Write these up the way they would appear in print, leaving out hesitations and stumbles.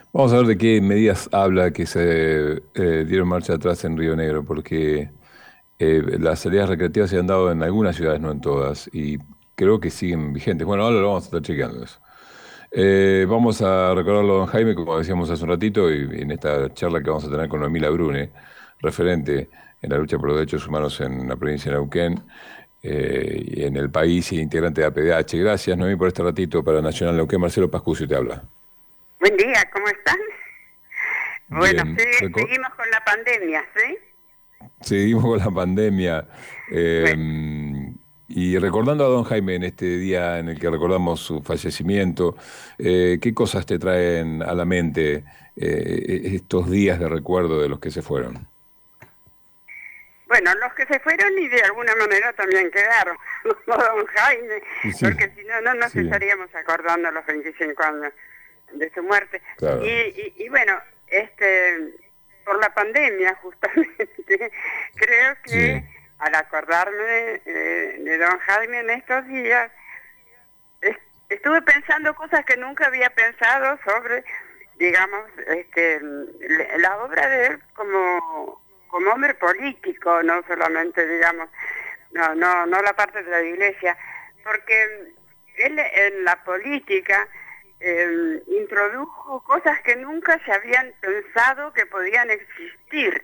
Vamos a ver de qué medidas habla que se dieron marcha atrás en Río Negro, porque las salidas recreativas se han dado en algunas ciudades, no en todas, y creo que siguen vigentes. Bueno, ahora lo vamos a estar chequeando eso. Vamos a recordarlo a don Jaime, como decíamos hace un ratito, y en esta charla que vamos a tener con Noemila Brune, referente en la lucha por los derechos humanos en la provincia de Neuquén, y en el país y integrante de APDH. Gracias, Noemí, por este ratito para Nacional Neuquén. Marcelo Pascucio te habla. Buen día, ¿cómo están? Bueno, Bien, seguimos con la pandemia, ¿sí? seguimos con la pandemia, eh, Bueno, y recordando a don Jaime en este día en el que recordamos su fallecimiento. ¿Qué cosas te traen a la mente estos días de recuerdo de los que se fueron? bueno, los que se fueron y de alguna manera también quedaron, como don Jaime, Sí, porque si no, no nos sí, estaríamos acordando a los 25 años de su muerte. claro. Y bueno, por la pandemia justamente, creo Sí, que al acordarme de don Jaime en estos días, estuve pensando cosas que nunca había pensado sobre, digamos, la obra de él como hombre político, no solamente, digamos, no la parte de la iglesia, porque él en la política introdujo cosas que nunca se habían pensado que podían existir.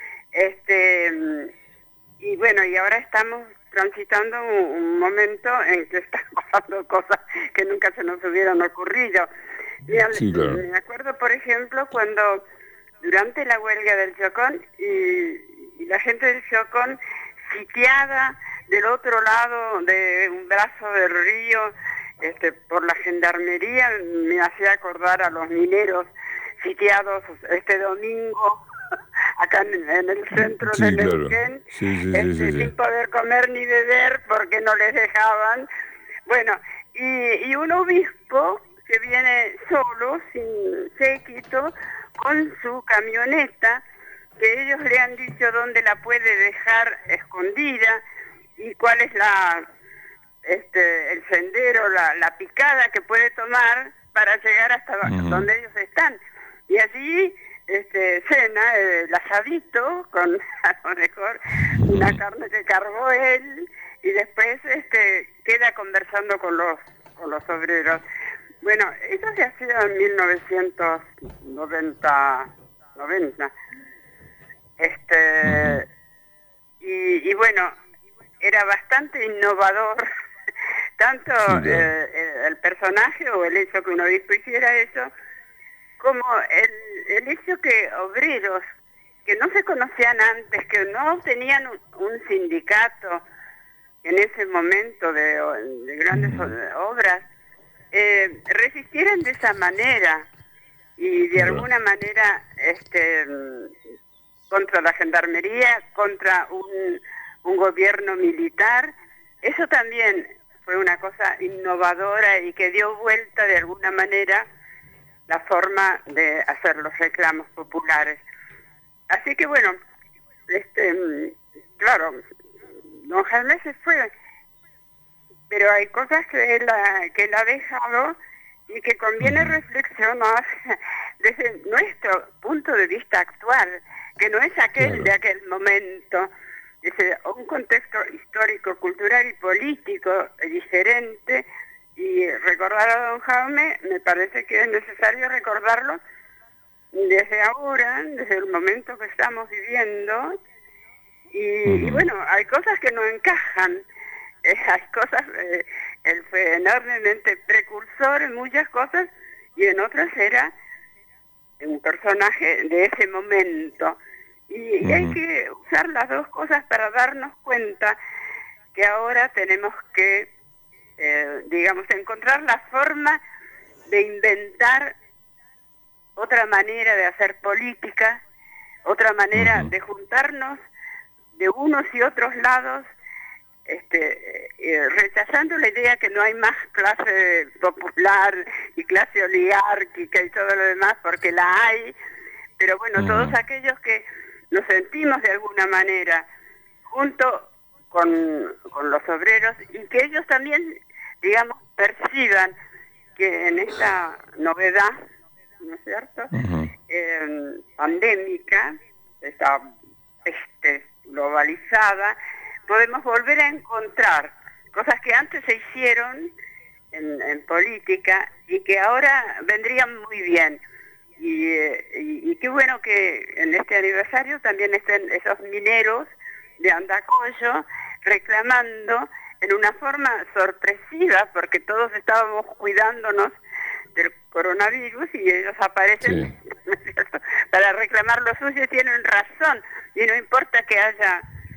Este, y bueno, y ahora estamos transitando un momento en que están pasando cosas que nunca se nos hubieran ocurrido. sí, claro. Me acuerdo, por ejemplo, cuando durante la huelga del Chocón y la gente del Chocón sitiada del otro lado de un brazo del río por la gendarmería, me hacía acordar a los mineros sitiados este domingo acá en el centro de Sí, claro. Neuquén, Sí, sí, sí, sí, sin sí. poder comer ni beber porque no les dejaban. Bueno, y un obispo que viene solo, sin séquito, con su camioneta, que ellos le han dicho dónde la puede dejar escondida y cuál es el sendero, la picada que puede tomar para llegar hasta Ujú, donde ellos están. Y allí cena el asadito con a lo mejor una ujú. carne que cargó él y después queda conversando con los obreros. Bueno, eso se hacía en 1990. Ujú. Este, y bueno, era bastante innovador, tanto Sí, claro. el personaje o el hecho que un obispo hiciera eso, como el hecho que obreros que no se conocían antes, que no tenían un sindicato en ese momento de grandes Ujú. obras, resistieran de esa manera y de Claro. alguna manera contra la gendarmería, contra un gobierno militar. Eso también fue una cosa innovadora y que dio vuelta de alguna manera la forma de hacer los reclamos populares. Así que bueno, claro, don Jaime se fue, pero hay cosas que él ha dejado y que conviene Ujú. reflexionar desde nuestro punto de vista actual, que no es aquel de Claro. aquel momento, es un contexto histórico, cultural y político diferente, y recordar a don Jaume me parece que es necesario recordarlo desde ahora, desde el momento que estamos viviendo, y Ujú. bueno, hay cosas que no encajan, hay cosas, él fue enormemente precursor en muchas cosas y en otras era un personaje de ese momento. Y hay Ujú. que usar las dos cosas para darnos cuenta que ahora tenemos que, digamos, encontrar la forma de inventar otra manera de hacer política, otra manera Ujú. de juntarnos de unos y otros lados, rechazando la idea que no hay más clase popular y clase oligárquica y todo lo demás, porque la hay, pero bueno, todos Ujú. aquellos que nos sentimos de alguna manera junto con los obreros y que ellos también, digamos, perciban que en esta novedad ¿no es cierto? Ujú. Pandémica, esta peste globalizada, podemos volver a encontrar cosas que antes se hicieron en política y que ahora vendrían muy bien. Y qué bueno que en este aniversario también estén esos mineros de Andacollo reclamando en una forma sorpresiva, porque todos estábamos cuidándonos del coronavirus y ellos aparecen Sí, para reclamar lo suyo y tienen razón. Y no importa que haya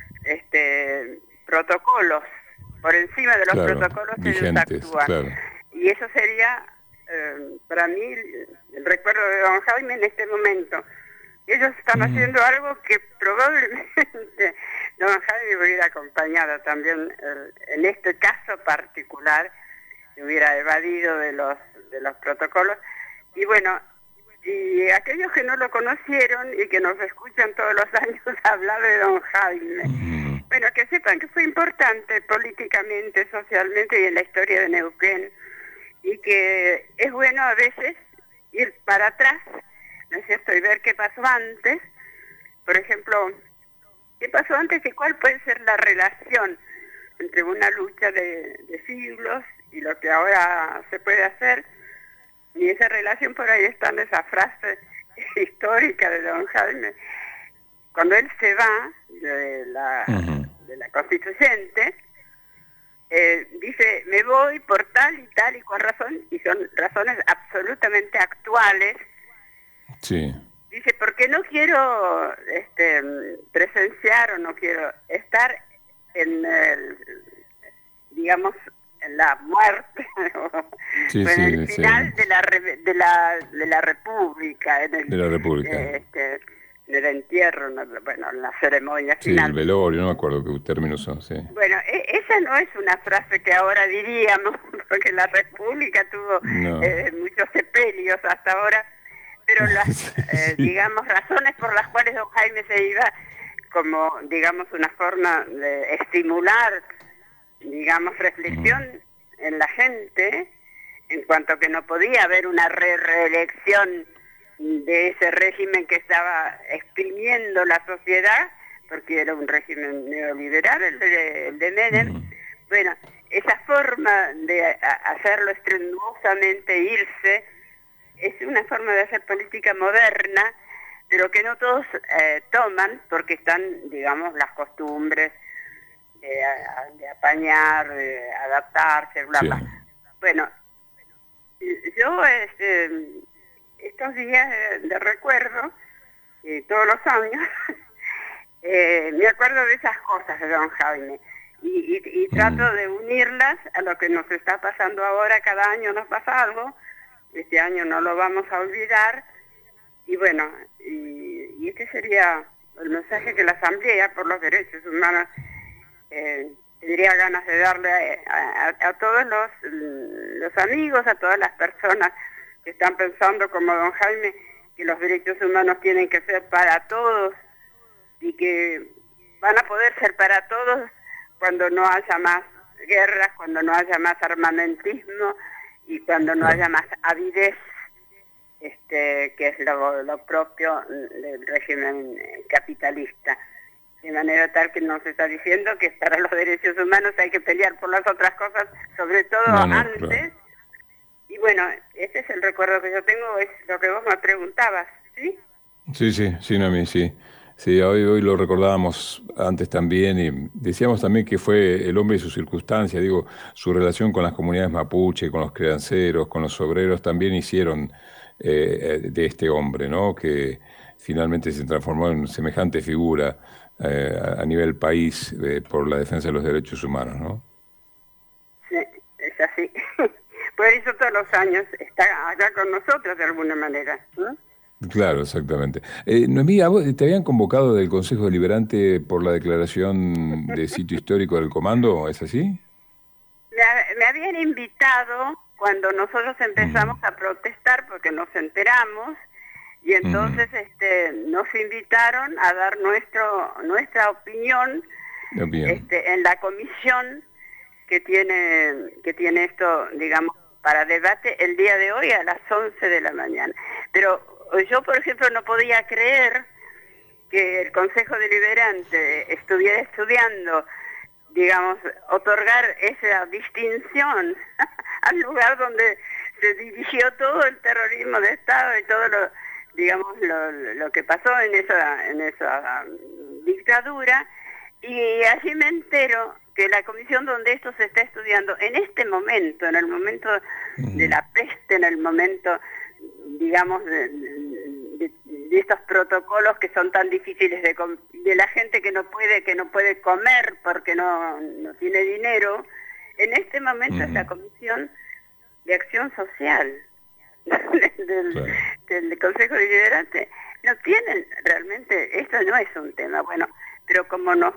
protocolos, por encima de los claro, protocolos ellos vigentes, actúan. claro. Y eso sería para mí el recuerdo de don Jaime en este momento. Ellos están Ujú. haciendo algo que probablemente don Jaime hubiera acompañado también en este caso particular, se hubiera evadido de los protocolos. Y bueno, y aquellos que no lo conocieron y que nos escuchan todos los años hablar de don Jaime, Ujú. bueno, que sepan que fue importante políticamente, socialmente y en la historia de Neuquén, y que es bueno a veces ir para atrás, ¿no es cierto?, y ver qué pasó antes. Por ejemplo, qué pasó antes y cuál puede ser la relación entre una lucha de siglos y lo que ahora se puede hacer. Y esa relación, por ahí está en esa frase histórica de don Jaime. Cuando él se va Ujú. de la constituyente, dice, me voy por tal y cual razón, y son razones absolutamente actuales. Sí, Dice, porque no quiero presenciar o no quiero estar en digamos, en la muerte sí, o en el sí, sí, final de la República, de la República. en el entierro, bueno, en la ceremonia Sí, el final. velorio, no me acuerdo qué términos son, sí. Bueno, esa no es una frase que ahora diríamos, porque la República tuvo No. muchos sepelios hasta ahora, pero las, Sí, sí. digamos, razones por las cuales don Jaime se iba, como, digamos, una forma de estimular, digamos, Ujú. reflexión en la gente, en cuanto que no podía haber una reelección de ese régimen que estaba exprimiendo la sociedad, porque era un régimen neoliberal, el de Menem. Ujú. Bueno, esa forma de hacerlo estruendosamente irse es una forma de hacer política moderna, pero que no todos toman, porque están, digamos, las costumbres de apañar, de adaptarse, bla, Sí. bla. Bueno, yo estos días de recuerdo, todos los años, me acuerdo de esas cosas de don Jaime y Ujú. trato de unirlas a lo que nos está pasando ahora. Cada año nos pasa algo, este año no lo vamos a olvidar, y bueno, y este sería el mensaje que la Asamblea por los Derechos Humanos tendría ganas de darle a todos los amigos, a todas las personas que están pensando como don Jaime, que los derechos humanos tienen que ser para todos y que van a poder ser para todos cuando no haya más guerras, cuando no haya más armamentismo y cuando no haya Claro. más avidez, que es lo propio del régimen capitalista. De manera tal que nos está diciendo que para los derechos humanos hay que pelear por las otras cosas, sobre todo No, no, claro. antes. Y bueno, ese es el recuerdo que yo tengo, es lo que vos me preguntabas, ¿sí? Sí, sí, sí, Noemí, sí. Sí, hoy lo recordábamos antes también y decíamos también que fue el hombre y su circunstancia, digo, su relación con las comunidades mapuche, con los crianceros, con los obreros, también hicieron de este hombre, ¿no? Que finalmente se transformó en semejante figura a nivel país por la defensa de los derechos humanos, ¿no? Sí, es así. Por eso todos los años está acá con nosotros de alguna manera, ¿no? Claro, exactamente. Noemí, ¿a vos te habían convocado del Consejo Deliberante por la declaración de sitio histórico del Comando? ¿Es así? Me habían invitado cuando nosotros Ujú. empezamos a protestar porque nos enteramos y Ujú. entonces nos invitaron a dar nuestra opinión Bien. en la comisión que tiene esto, digamos, para debate el día de hoy a las 11 de la mañana. Pero yo, por ejemplo, no podía creer que el Consejo Deliberante estuviera estudiando, digamos, otorgar esa distinción al lugar donde se dirigió todo el terrorismo de Estado y todo lo, digamos, lo que pasó en esa dictadura. Y allí me entero que la comisión donde esto se está estudiando en este momento, en el momento de la peste, en el momento, digamos, de estos protocolos que son tan difíciles de la gente que no puede comer porque no tiene dinero, en este momento es la Comisión de Acción Social del Consejo Deliberante. No tienen realmente, esto no es un tema, bueno, pero como nos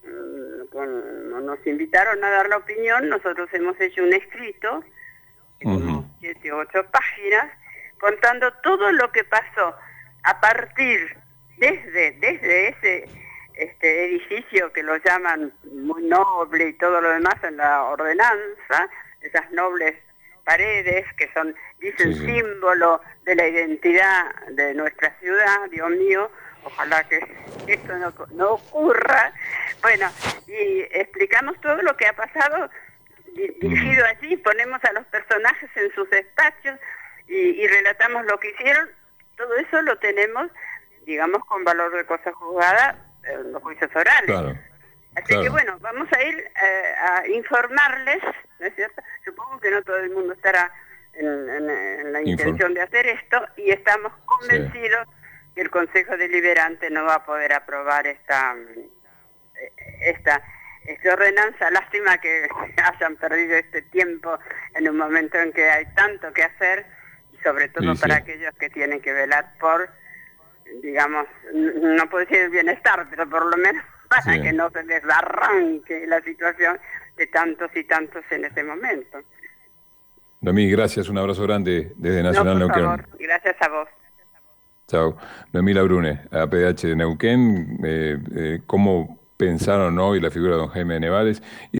invitaron a dar la opinión, nosotros hemos hecho un escrito, como 7 u 8 páginas, contando todo lo que pasó a partir desde ese edificio que lo llaman muy noble y todo lo demás en la ordenanza, esas nobles paredes que son, dicen, símbolo de la identidad de nuestra ciudad. Dios mío, ojalá que esto no ocurra. Bueno, y explicamos todo lo que ha pasado dirigido allí, ponemos a los personajes en sus despachos y relatamos lo que hicieron. Todo eso lo tenemos, digamos, con valor de cosa juzgada en los juicios orales. Claro. Así que bueno, vamos a ir a informarles, ¿no es cierto? Supongo que no todo el mundo estará en la intención de hacer esto, y estamos convencidos que el Consejo Deliberante no va a poder aprobar esta ordenanza. Lástima que hayan perdido este tiempo en un momento en que hay tanto que hacer, y sobre todo para aquellos que tienen que velar por, digamos, no puedo decir el bienestar, pero por lo menos para que no se les arranque la situación de tantos y tantos en este momento. Noemí, gracias, un abrazo grande desde Nacional Neuquén. Por favor, gracias a vos. Chao. Noemí Labrune, APH de Neuquén, cómo pensaron hoy la figura de don Jaime de Nevales.